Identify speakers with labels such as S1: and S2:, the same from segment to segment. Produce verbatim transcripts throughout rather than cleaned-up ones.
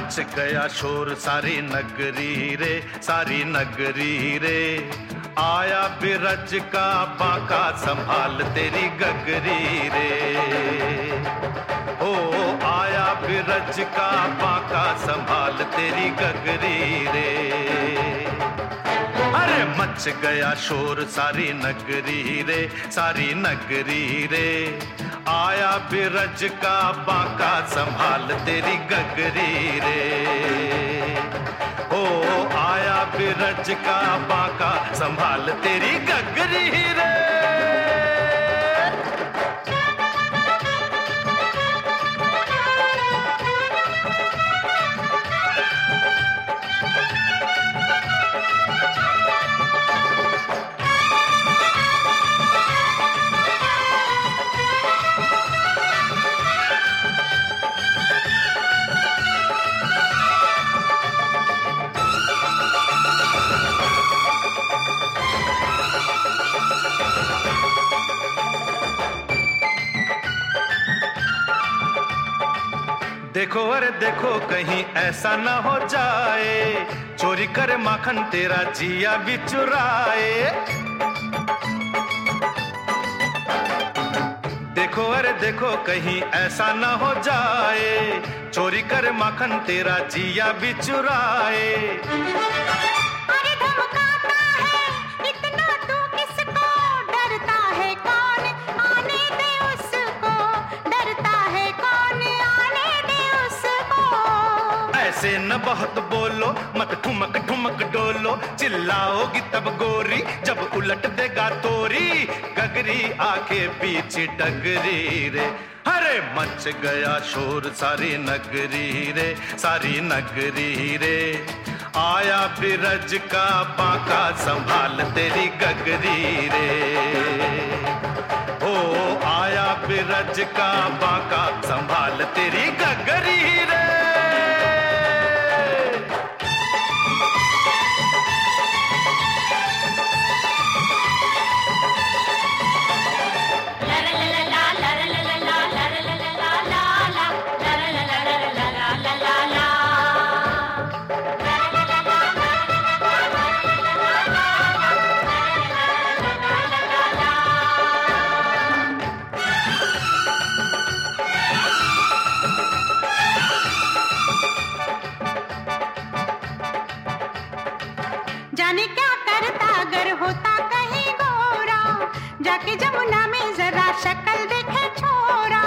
S1: Much गया शोर सारी नगरी रे, सारी नगरी रे। आया बिरज का बांका संभाल तेरी गगरी रे। ओ आया बिरज का बांका संभाल तेरी गगरी रे। अरे मच गया शोर सारी नगरी रे, सारी नगरी रे। आया बिरज का बांका संभाल तेरी गगरी रे। ओ आया बिरज का बांका संभाल तेरी गगरी रे। देखो अरे देखो कहीं ऐसा ना हो जाए, चोरी करे माखन तेरा जिया भी चुराए। देखो अरे देखो कहीं ऐसा ना हो जाए, चोरी करे माखन तेरा जिया भी चुराए।
S2: अरे धमकाता है इतना तू किसको, डरता है कौन आने दे उसको, डरता है कौन आने दे उसको।
S1: ऐसे न बहुत बोलो, मत ठुमक ठुमक डोलो, चिल्लाओगी तब गोरी जब उलट देगा तोरी गगरी आके बीच डगरी रे। अरे मच गया शोर सारी नगरी रे, सारी नगरी रे। आया बिरज का बांका संभाल तेरी गगरी रे। ओ आया बिरज का बांका संभाल तेरी गगरी रे।
S2: जाने क्या करता अगर होता कहीं गोरा, जाके जमुना में जरा शक्ल देखे छोरा।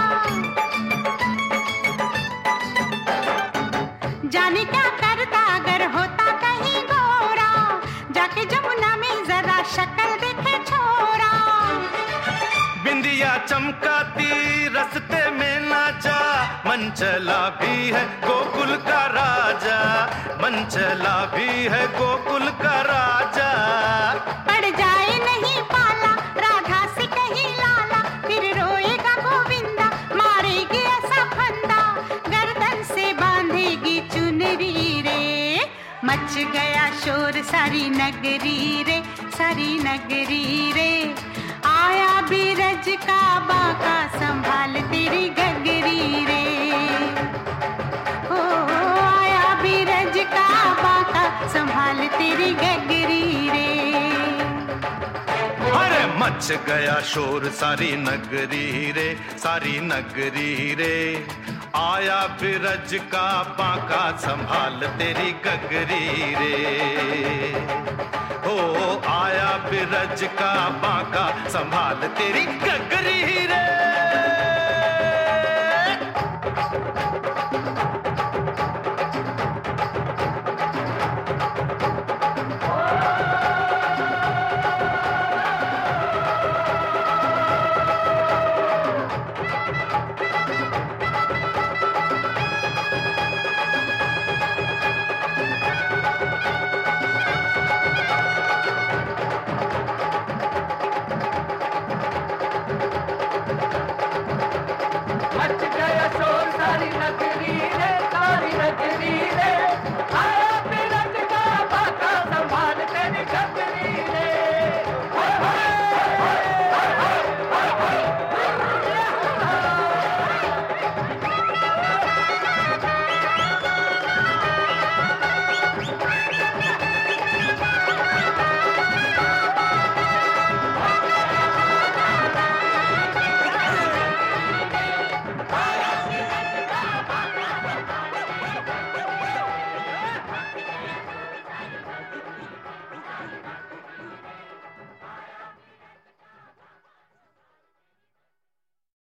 S2: जाने क्या करता अगर होता कहीं गोरा, जाके जमुना में जरा शक्ल देखे छोरा।
S1: बिंदिया चमकाती रस्ते में नाचा, मन चला भी है गोकुल का राजा, मन चला भी है गोकुल का राजा।
S2: पड़ जाए नहीं पाला राधा से कहीं लाला, फिर रोएगा गोविंदा मारेगी ऐसा फंदा, गर्दन से बांधेगी चुनरी रे। मच गया शोर सारी नगरी रे, सारी नगरी रे। आया बिरज का बांका संभाल तेरी गगरी रे। ओ आया बिरज का बांका संभाल तेरी गगरी रे।
S1: अरे मच गया शोर सारी नगरी रे, सारी नगरी रे। आया बिरज का बांका संभाल तेरी गगरी रे। ओ आया बिरज का बांका संभाल तेरी गगरी रे।